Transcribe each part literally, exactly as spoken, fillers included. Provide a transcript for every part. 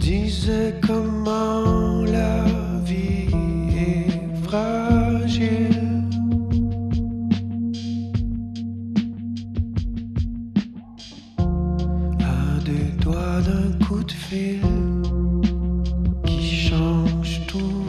disais comment la vie est fragile. À deux doigts d'un coup de fil qui change tout.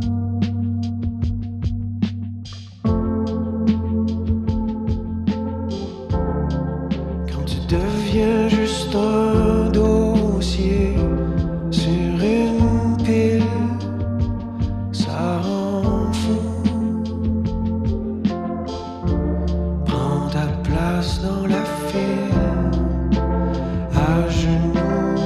Quand tu deviens juste un dossier sur une pile, ça rend fou. Prends ta place dans la file, à genoux.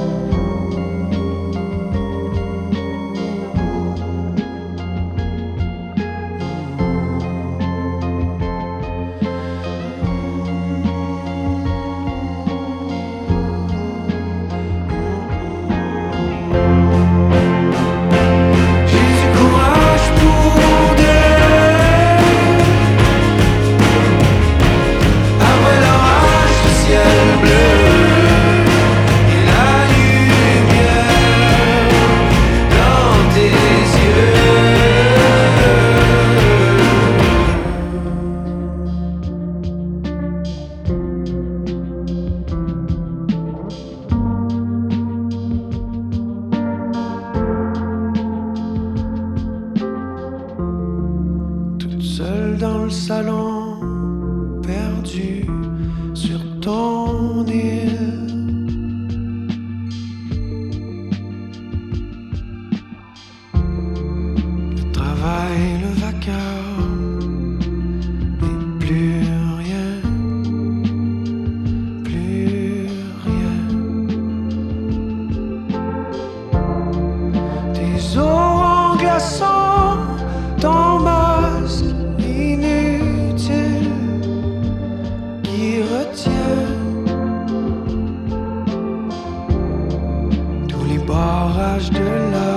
Seul dans le salon, perdu sur ton île. Le travail, le vacarme, et plus rien, plus rien. Des eaux en glaçons, ton masque inutile qui retient tous les barrages de la